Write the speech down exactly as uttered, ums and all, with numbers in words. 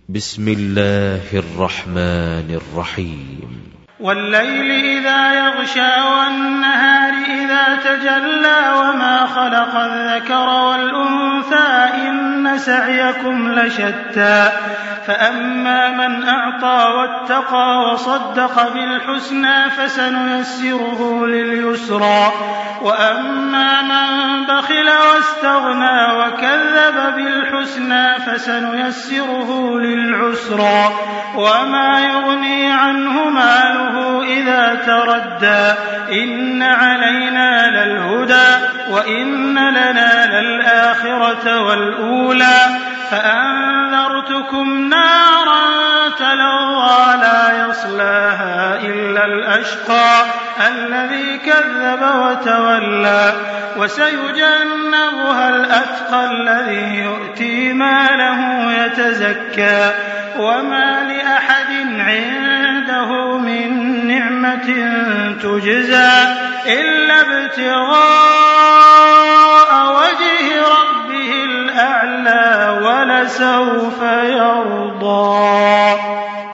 بسم الله الرحمن الرحيم والليل إذا يغشى والنهار إذا تجلى وما خلق الذكر والأنثى إن سعيكم لشتى فأما من أعطى واتقى وصدق بالحسنى فسنيسره لليسرى وأما من بخل واستغنى وكذب بالحسنى فسنيسره للعسرى وما يغني عنه ماله إذا تردى إن علينا للهدى وإن لنا للآخرة والأولى فأنذرتكم نارا تلظى لا يصلاها إلا الأشقى الذي كذب وتولى وسيجنبها الأتقى الذي يؤتي ماله يتزكى وما لأحد عنده من نعمة تجزى إلا ابتغاء وجه ربه الأعلى ولسوف يرضى.